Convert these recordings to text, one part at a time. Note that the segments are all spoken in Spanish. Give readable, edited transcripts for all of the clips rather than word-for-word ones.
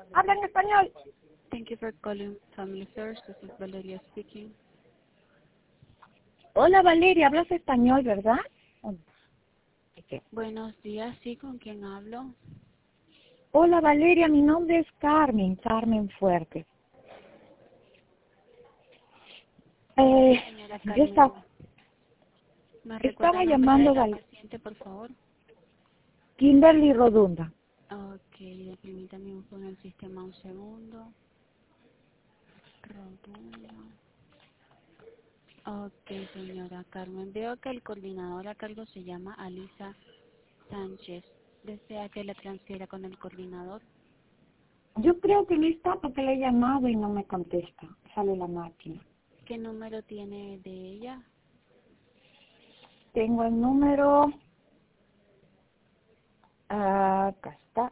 Habla en español. Thank you for calling Family First. This is Valeria speaking. Hola Valeria, hablas español, ¿verdad? Buenos días, sí, ¿con quién hablo? Hola Valeria, mi nombre es Carmen, Carmen Fuerte. Señora Yo Carmen, ¿me recuerda estaba el nombre de llamando la a paciente, por favor? Kimberly Rodunda. Ok, permítame buscar en el sistema un segundo. Rotunda. Ok, señora Carmen, veo que el coordinador a cargo se llama Alisa Sánchez. ¿Desea que la transfiera con el coordinador? Yo creo que no está porque le he llamado y no me contesta. Sale la máquina. ¿Qué número tiene de ella? Tengo el número, acá está,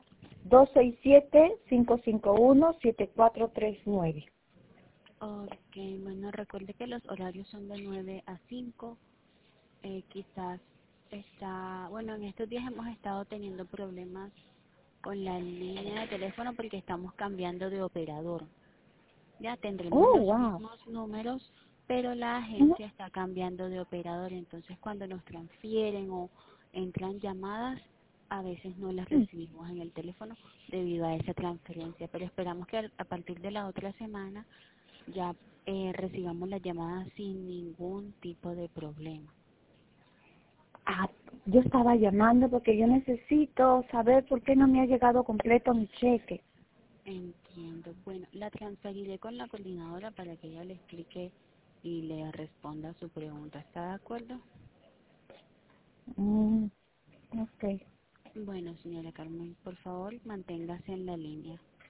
267-551-7439. Ok, bueno, recuerde que los horarios son de 9 a 5. Quizás está, bueno, en estos días hemos estado teniendo problemas con la línea de teléfono porque estamos cambiando de operador. Ya tendremos Oh, los wow. mismos números, pero la Ujú. agencia está cambiando de operador. Entonces, cuando nos transfieren o entran llamadas, a veces no las recibimos en el teléfono debido a esa transferencia. Pero esperamos que a partir de la otra semana ya recibamos las llamadas sin ningún tipo de problema. Ah, yo estaba llamando porque yo necesito saber por qué no me ha llegado completo mi cheque. Entiendo. Bueno, la transferiré con la coordinadora para que ella le explique y le responda a su pregunta. ¿Está de acuerdo? Ok. Bueno, señora Carmen, por favor, manténgase en la línea.